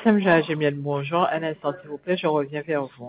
SMGAG Miel, bonjour. Un instant, s'il vous plaît, je reviens vers vous.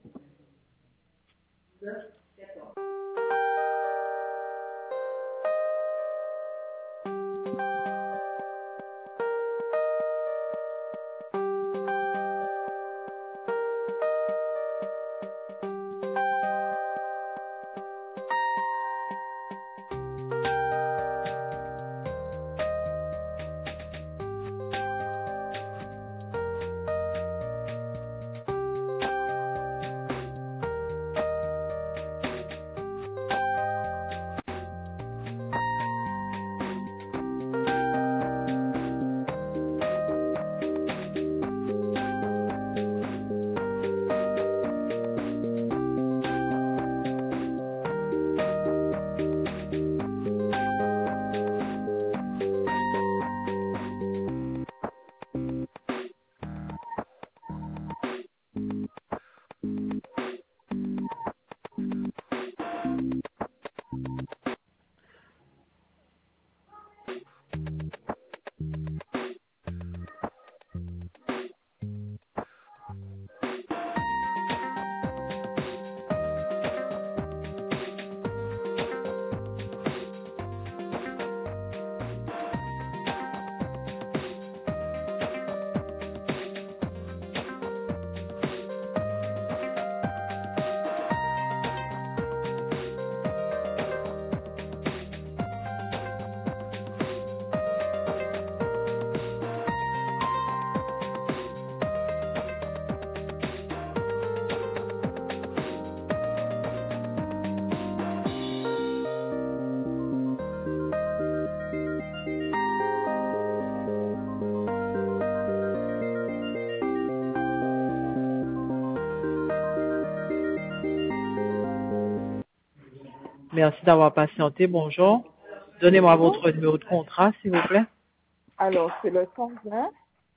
Merci d'avoir patienté. Bonjour. Donnez-moi votre numéro de contrat, s'il vous plaît. Alors, c'est le 120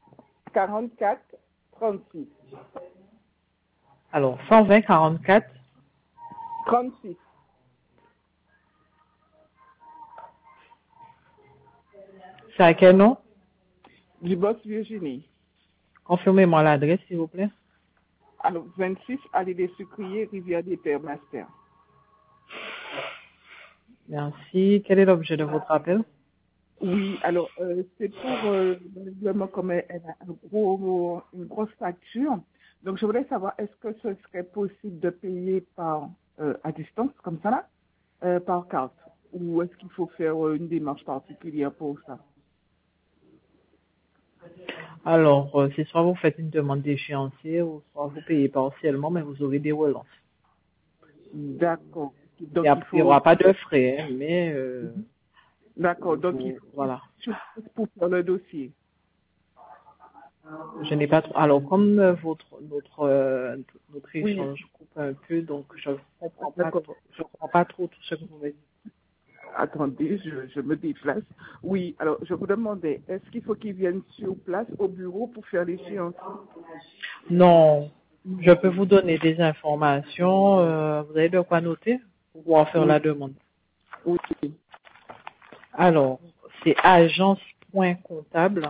44 36. Alors, 120 44 36. C'est à quel nom? Dubos Virginie. Confirmez-moi l'adresse, s'il vous plaît. Alors, 26, Allée des Sucriers, Rivière des Pères Master. Merci. Quel est l'objet de votre appel? Oui, alors, c'est pour le règlement comme elle a une grosse facture. Donc, je voulais savoir, est-ce que ce serait possible de payer par à distance, comme ça là, par carte? Ou est-ce qu'il faut faire une démarche particulière pour ça? Alors, c'est soit vous faites une demande d'échéancier, ou soit vous payez partiellement, mais vous aurez des relances. D'accord. Donc, Il n'y aura pas de frais, hein, mais... D'accord, donc il faut voilà. pour faire le dossier. Je n'ai pas trop... Alors, comme notre échange coupe un peu, donc je ne comprends pas trop tout ce que vous m'avez dit. Attendez, je me déplace. Oui, alors je vous demandais, est-ce qu'il faut qu'ils viennent sur place au bureau pour faire l'échéance? Non, je peux vous donner des informations. Vous avez de quoi noter pour pouvoir faire la demande. Oui. Alors, c'est agence.comptable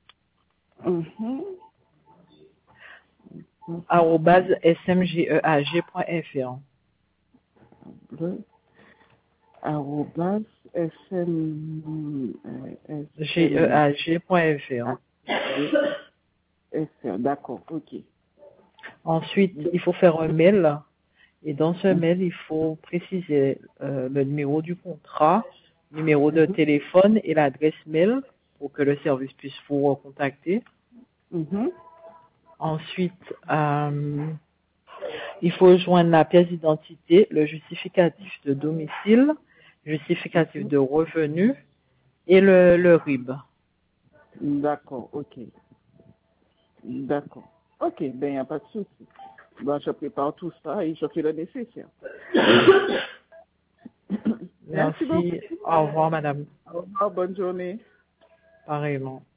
@smgeag.fr. geag.fr. D'accord, ok. Ensuite, il faut faire un mail. Et dans ce mail, il faut préciser le numéro du contrat, numéro de téléphone et l'adresse mail pour que le service puisse vous recontacter. Ensuite, il faut joindre la pièce d'identité, le justificatif de domicile, justificatif de revenu et le RIB. D'accord, ok. D'accord. Ok, ben il n'y a pas de souci. Ben, je prépare tout ça et je fais le nécessaire. Merci. Au revoir, madame. Au revoir, bonne journée. Pareillement.